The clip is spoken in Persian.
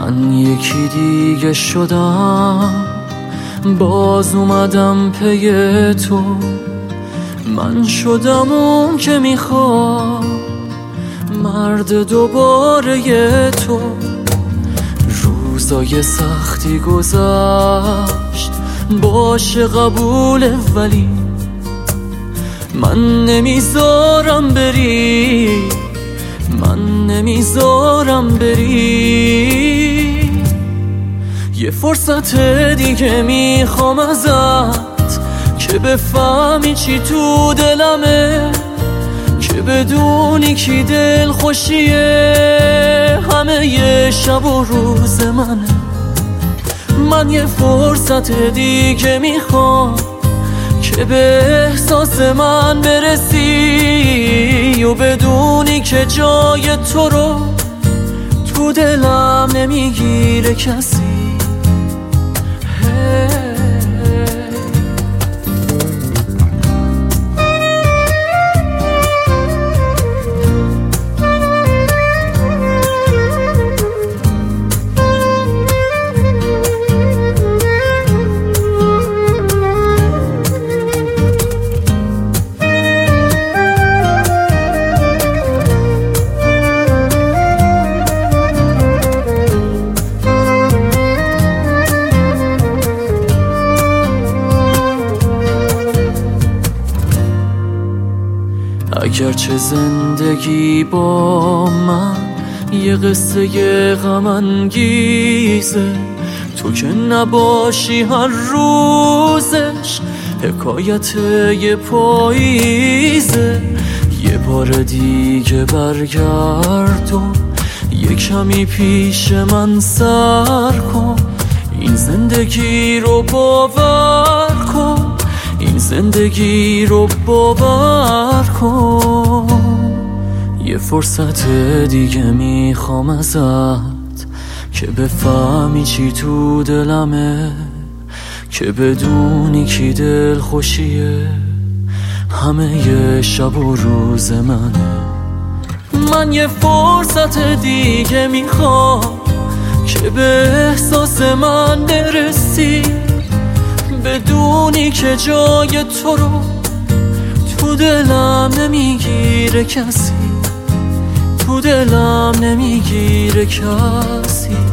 من یکی دیگه شدم، باز اومدم پی تو. من شدم اون که میخواد مرد دوباره تو. روزای سختی گذشت باشه قبوله، ولی من نمیذارم بری، من نمیذارم بری. یه فرصت دیگه میخوام ازت که بفهمی چی تو دلمه، که بدونی کی دل خوشیه همه یه شب و روز منه. من یه فرصت دیگه میخوام که به احساس من برسی و بدونی که جای تو رو تو دلم نمیگیره کسی. اگرچه زندگی با من یه قصه غم انگیزه، تو که نباشی هر روزش حکایت یه پاییزه. یه بار دیگه برگردون، یه کمی پیش من سر کن، این زندگی رو باور کن، این زندگی رو باور کن. یه فرصت دیگه میخوام ازت که بفهمی چی تو دلمه، که بدونی کی دل خوشیه همه یه شب و روز منه. من یه فرصت دیگه میخوام که به احساس من برسی، بدونی که جای تو رو تو دلم نمیگیره کسی، تو دلم نمیگیره کسی.